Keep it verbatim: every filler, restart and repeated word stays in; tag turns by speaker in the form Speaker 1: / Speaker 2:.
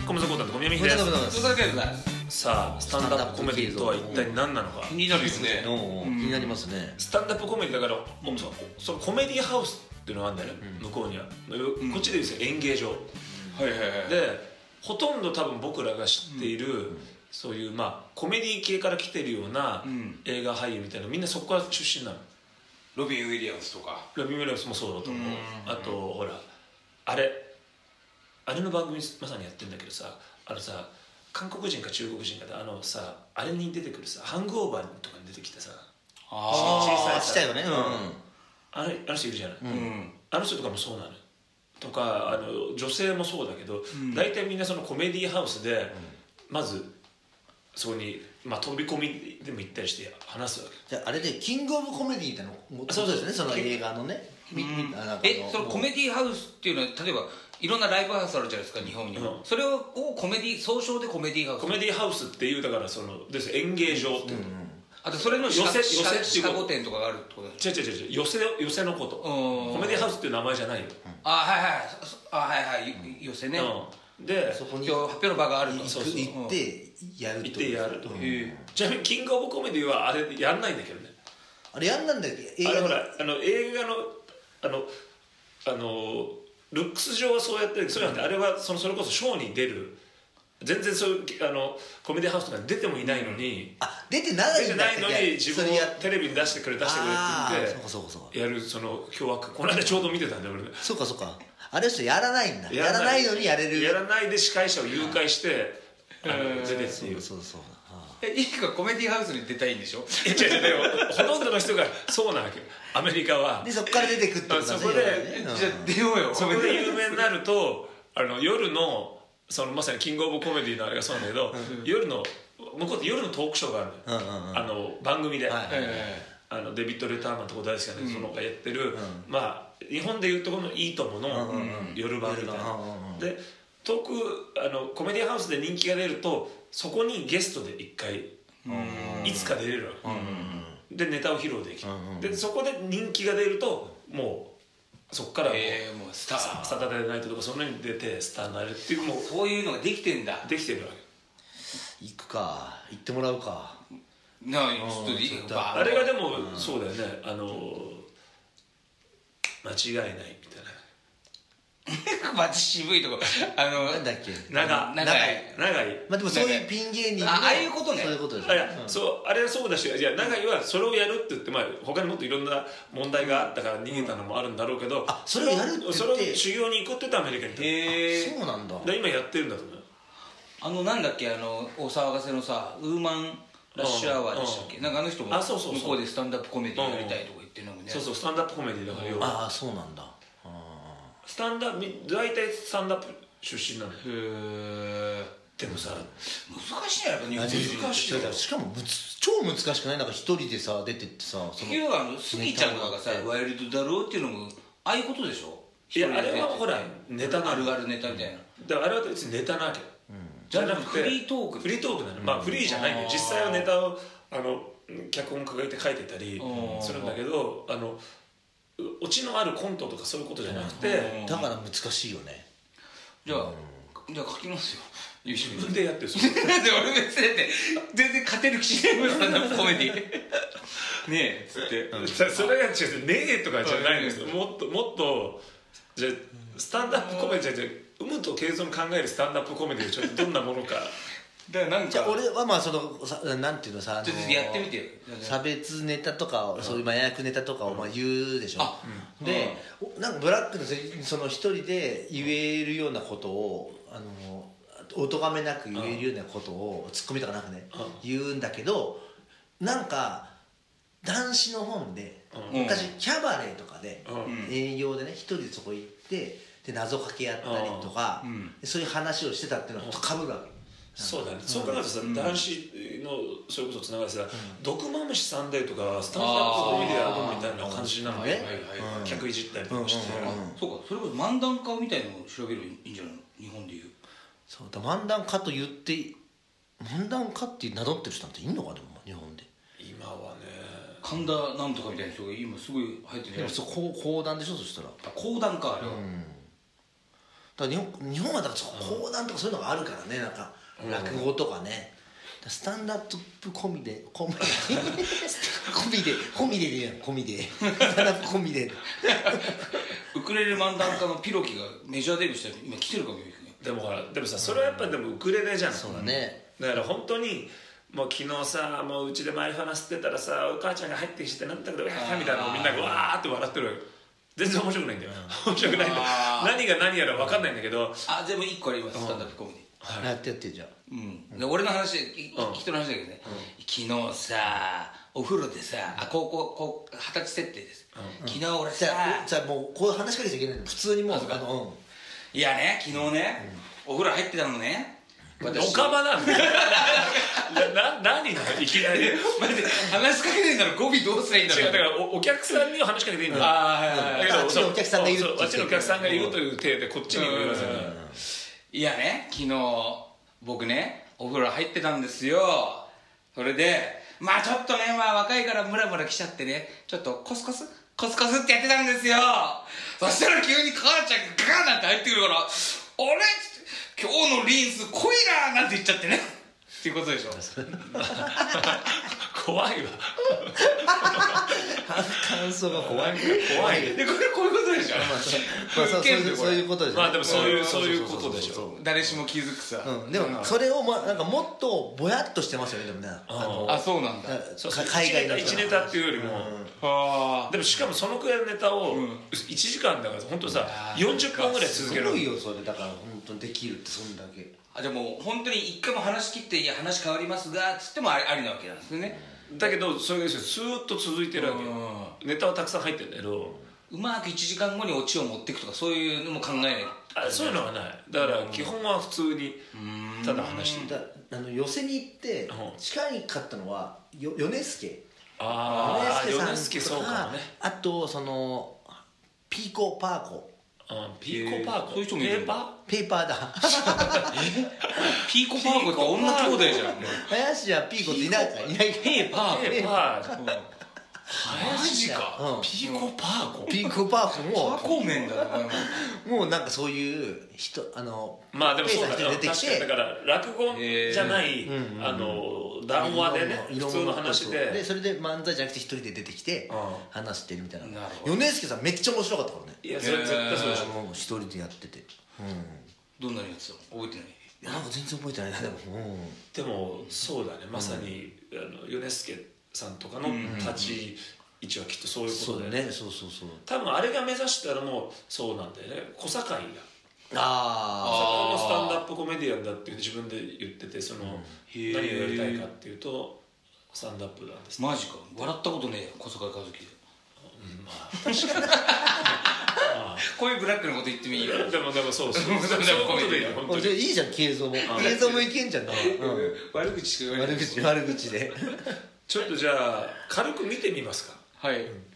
Speaker 1: コムザコータンと小宮山
Speaker 2: これ
Speaker 1: 秀です。
Speaker 2: だけだ
Speaker 3: それだけだ
Speaker 1: さあスタンダップコメディとは一体何なのか。
Speaker 3: 気になるよね。
Speaker 2: おー気になりますね。
Speaker 1: スタンダップコメディだからもうそそのコメディハウスっていうのがあるんだよね、向こうには、こっちで言うんですよ演芸場
Speaker 3: はいはいはい。
Speaker 1: で、ほとんど多分僕らが知っている、そういうまあコメディ系から来てるような映画俳優みたいなみんなそこから出身なの。
Speaker 3: ロビン・ウィリアムズとか。
Speaker 1: ロビン・ウィリアムスもそうだと思う。あとほらあれあれの番組まさにやってるんだけどさ、あのさ韓国人か中国人かであのさあれに出てくるさハングオーバーとかに出てきてさ、
Speaker 3: あ
Speaker 1: 小さい
Speaker 2: あちっちゃいよね。うんうん。
Speaker 1: あれあの人いるじゃない、
Speaker 3: あ。うん。
Speaker 1: あの人とかもそうなのよ。とかあの女性もそうだけど、大体みんなそのコメディハウスで、まずそこに、まあ、飛び込みでも行ったりして話すわけ。
Speaker 2: じゃああれでキングオブコメディみたいなのそうですね、その映画のね。みみあなんかあ
Speaker 3: え、そのコメディハウスっていうのは例えばいろんなライブハウスあるじゃないですか日本にも、
Speaker 1: うん
Speaker 3: それをコメディ総称でコメディハウス。
Speaker 1: コメディハウスっていうだからそのです演芸場っていうの、
Speaker 3: あとそれのシカ
Speaker 1: 寄せ寄せっていう
Speaker 3: シカゴ店とかがあるってことです。
Speaker 1: 違う違う違う寄せ寄せのこと
Speaker 3: うん
Speaker 1: コメディハウスっていう名前じゃないよ、
Speaker 3: あ、はいはいそあ、はいはい寄せね、
Speaker 1: うん、で
Speaker 2: そこに
Speaker 3: 今日発表の場があると。
Speaker 1: そうそう
Speaker 2: 行ってやる
Speaker 1: 行ってやると、
Speaker 3: へえ。
Speaker 1: ちなみにキングオブコメディはあれやんないんだけどね。
Speaker 2: あれやんなんだっけ映画で
Speaker 1: あれほらあの映画のあのあのルックス上はそうやってるけど、そうじゃなくてあれはそのそれこそショーに出る全然そういうあのコメディハウスとかに出てもいないのに、
Speaker 2: あ出てないんだっけ
Speaker 1: 出てないのに自分を
Speaker 2: それや
Speaker 1: テレビに出してくれ出してくれって言って
Speaker 2: あーそうかそうかそうか
Speaker 1: やるその凶悪この間ちょうど見てたんだよ俺ね。
Speaker 2: そうかそうかあれ人やらないんだやらないのにやれる
Speaker 1: やらないで司会者を誘拐してあの出てっていう。
Speaker 2: そうそうあ
Speaker 3: え、いいかコメディハウスに出たいんでしょ。
Speaker 1: いや違う違うでもほとんどの人がそうなわけよアメリカは。
Speaker 2: でそこから出てくってことだね
Speaker 1: そこで
Speaker 2: 要はね
Speaker 3: じゃあ出ようよ。
Speaker 1: そこで有名になるとあの夜のそのまさにキングオブコメディのあれがそうなんだけど、夜の向こうって夜のトークショーがあるのよ、
Speaker 2: うんうんうん
Speaker 1: あの番組で、
Speaker 2: はい
Speaker 3: はいはい
Speaker 1: あのデビッド・レターマンとか大好きなんで、そのがやってる、まあ日本でいうところのいいともの夜番みたいな、でトークあのコメディハウスで人気が出るとそこにゲストで一回いつか出れるわけ、でネタを披露できる、でそこで人気が出るともうそこからもう、
Speaker 3: えーもうスター
Speaker 1: サタデーナイトとかそんなに出てスターになれるっていうもう
Speaker 3: そういうのができてんだ。
Speaker 1: できてるわけ。
Speaker 2: 行くか行ってもらうか
Speaker 3: なあ、ちょっといい
Speaker 2: ちょっと
Speaker 3: バー
Speaker 1: あれがでもそうだよね、あの間違いないみたい
Speaker 3: マジ渋いとこ。あの
Speaker 2: なんだっけ
Speaker 1: な長
Speaker 3: 長い
Speaker 1: 長い
Speaker 2: まあでもそういうピン芸人の
Speaker 3: あああいうことね
Speaker 2: そういうことでしょ
Speaker 1: あいや、そうあれはそうだし、いや長井はそれをやるって言って、まあ、他にもっといろんな問題があったから逃げたのもあるんだろうけど、
Speaker 2: あそれをやるって言って
Speaker 1: それを修行に行くって言ってアメリカに行った、
Speaker 3: へえ。
Speaker 2: そうなんだ
Speaker 1: で今やってるんだと思うよ。
Speaker 3: あのなんだっけ、あのお騒がせのさウーマンラッシュアワーでしたっけ、なんかあの人も
Speaker 1: あそうそうそう
Speaker 3: 向こうでスタンダップコメディやりたいとか言ってるのもね。
Speaker 1: そうそうスタンダップコメディだから要は
Speaker 2: ああそうなんだあ
Speaker 1: スタンダップ大体スタンダップ出身なのよ。
Speaker 3: へえ。
Speaker 1: でもさ
Speaker 3: 難しいねやっぱ日
Speaker 2: あ
Speaker 3: 本人。
Speaker 1: 難しいよ
Speaker 2: しかもむつ超難しくないなんか一人でさ出てってさその
Speaker 3: 結局あのスギちゃんとかがさワイルドだろうっていうのもああいうことでしょ。
Speaker 1: いやあれはほらネタなの
Speaker 3: あるあるネタみたいな。
Speaker 1: だからあれは別にネタなわけ、じゃなくて
Speaker 3: フリートーク
Speaker 1: フリートークなの、まあフリーじゃないんだよ、実際はネタをあの脚本抱えて書いてたりするんだけど、あのオチのあるコントとかそういうことじゃなくて、
Speaker 2: だから難しいよね
Speaker 3: じゃあじゃあ書きますよ。自
Speaker 1: 自分でやってるそれ
Speaker 3: で俺別にだって全然勝てる気しないもんスタンダップコメディねえっつって
Speaker 1: それが違うねえとかじゃないんですよ、もっともっとじゃあスタンダップコメディじゃじゃ有無と継続考えるスタンダップコメディをちょっとどんなものか
Speaker 3: だからなんか
Speaker 2: じゃあ俺はまあそのさなんていうのさあの
Speaker 3: ちょっとやってみてよ。
Speaker 2: 差別ネタとかそういう麻薬ネタとかをまあ言うでしょ、
Speaker 3: あ
Speaker 2: で、おなんかブラックのせその一人で言えるようなことをあのお咎めなく言えるようなことをツッコミとかなくね言うんだけどなんか男子の本で
Speaker 3: うん
Speaker 2: 昔キャバレーとかで
Speaker 1: うん
Speaker 2: 営業でね一人でそこ行ってで謎かけやったりとか
Speaker 3: うん
Speaker 2: そういう話をしてたっていうのとかぶるわけ。
Speaker 1: そうだね、そう考えるとさ、男子のそれこそつながりさ、毒マムシサンデーとかスタンダップコメディアンみたいな感じなのね、
Speaker 3: はいはいはい。
Speaker 1: 客いじったりとかして、
Speaker 3: そうか、それこそ漫談家みたいのを調べるいいんじゃないの日本でいう。
Speaker 2: そうだ漫談家と言って漫談家って名乗ってる人なんていんのかでも日本で
Speaker 1: 今はね
Speaker 3: 神田なんとかみたいな人が今すごい入ってるじゃないですか。
Speaker 2: でもそう講講談でしょそしたら
Speaker 3: 講談かあれは。
Speaker 2: だ日本日本はだから講談とかそういうのがあるからね、なんか落語とかね、スタンダップコミでコミコミでコミででいいやん、コミでスタンダップコミで
Speaker 3: ウクレレ漫談家のピロキがメジャーデビューして今来てるかも。
Speaker 1: でもほらでもさ、それはやっぱりでもウクレレじゃん。
Speaker 2: そうだね。
Speaker 1: だから本当にもう昨日さ、もううちでマイファナ吸ってたらさ、お母ちゃんが入ってきてなんだけどみたいなのをみんながわーって笑ってるわよ。全然面白くないんだよ、面白くないんだよ。何が何やら分かんないんだけど、
Speaker 3: あ、でも一個あります、スタンダップコメデ
Speaker 2: ィやってやってじゃあ、
Speaker 3: うん、で俺の話、人の話だけどね、昨日さお風呂でさ、あ、高校こう二十歳設定です、昨日俺さ、
Speaker 2: じゃあもうこう話しかけちゃいけないの、普通にもう、あの
Speaker 3: いやね、昨日ねお風呂入ってたのね、
Speaker 1: おかまなんだよな、何なのいきなり
Speaker 3: 待って話しかけてんだろ、語尾どうすりゃいいんだろ。
Speaker 1: 違う、だから お, お客さんには話しかけていいんだよ。
Speaker 3: ああ、はいはいはい。
Speaker 2: あっちのお客さんがいる
Speaker 1: あっちのお客さんがいるという体でこっちにもいますよね。
Speaker 3: いやね、昨日僕ねお風呂入ってたんですよ。それでまあちょっとね、まあ若いからムラムラ来ちゃってね、ちょっとコスコスコスコスってやってたんですよ。そしたら急に母ちゃんがガーンなんて入ってくるから、あれ今日のリンス濃いなーなんて言っちゃってねっていうことでしょ
Speaker 1: 怖いわ
Speaker 2: 感想が怖い
Speaker 1: 怖い
Speaker 3: で、これこういうことでしょ。
Speaker 2: まあそうそういうことでしょ。
Speaker 1: まあでもそういうそういうことでしょ。
Speaker 3: 誰しも気づくさ。
Speaker 2: でもそれをまなんかもっとぼやっとしてますよね、でもね。
Speaker 3: あ、そうなんだ。
Speaker 2: 海外の
Speaker 1: いちネタっていうよりも、でもしかもそのくらいのネタをいちじかんだから本当さよんじゅっぷんぐらい続ける。
Speaker 2: すごいよそれ、だから本当にできるってそんだけ。
Speaker 3: あ、じゃあもう本当に一回も話し切って、いや話変わりますがつってもありありなわけなんですね。
Speaker 1: だけどそれがずーっと続いてるわけよ。ネタはたくさん入ってるんだけど、
Speaker 3: うまくいちじかんごにオチを持っていくとかそういうのも考えない。
Speaker 1: あ、そういうのはない。だから基本は普通にただ話してる。
Speaker 2: あの寄せに行って近いかったのはよ米助。
Speaker 1: ああ、米助
Speaker 2: さんとか、あとそのピーコパーコ。
Speaker 1: ピーコパーコ、
Speaker 3: そういう人もいる。
Speaker 2: ペーパーペーパーだ
Speaker 3: ピーコパーコって女兄弟じゃん。
Speaker 2: 林はピーコっていないいない。
Speaker 3: ペーパー
Speaker 1: ペーパー
Speaker 3: マジか。
Speaker 1: ピーコパーコ
Speaker 2: ピーコパーコも
Speaker 3: パコ麺だな。
Speaker 2: もうなんかそういう人、あの
Speaker 1: まあでもそうだ
Speaker 2: ね、
Speaker 1: 確かにだから落語じゃないあの談話でね、普通の話で
Speaker 2: でそれで漫才じゃなくて一人で出てきて話してるみたいな。米助さんめっちゃ面白かったからね。
Speaker 1: いやそれ絶対そうでしょ。
Speaker 2: 一人でやってて、
Speaker 3: どんなのやつだ覚えてない。
Speaker 2: いやなんか全然覚えてないな。でも
Speaker 1: でもそうだね、まさにあの米助さんとかの立ち位置はきっとそういうことで、
Speaker 2: ね、そうそうそう。
Speaker 1: 多分あれが目指したらもうそうなんだよね。小堺が
Speaker 2: あ
Speaker 1: あ小堺のスタンダップコメディアンだって自分で言ってて、その何をやりたいかっていうとスタンダップなんです。
Speaker 3: マジか。笑ったことねえよ小堺一樹で。
Speaker 1: まあ確かに
Speaker 3: こういうブラックなこと言ってもいいよ。
Speaker 1: でもでもそうそうそういうことでいいよ本当に。
Speaker 2: じゃあいいじゃん、映像も映像もいけんじゃん。
Speaker 3: 悪口しか言わない。
Speaker 2: 悪口悪口で
Speaker 1: ちょっとじゃあ軽く見てみますか。
Speaker 3: はい。